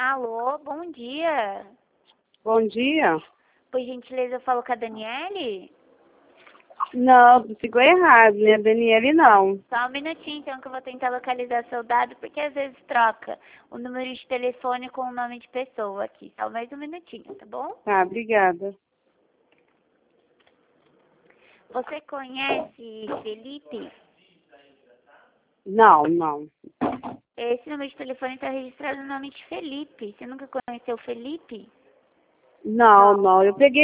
Alô, bom dia. Bom dia. Por gentileza, eu falo com a Daniele? Não, ficou errado, né? Daniele não. Só um minutinho, então, que eu vou tentar localizar seu dado, porque às vezes troca o número de telefone com o nome de pessoa aqui. Só mais um minutinho, tá bom? Tá, obrigada. Você conhece Felipe? Não. Esse número de telefone está registrado no nome de Felipe. Você nunca conheceu Felipe? Não. Eu peguei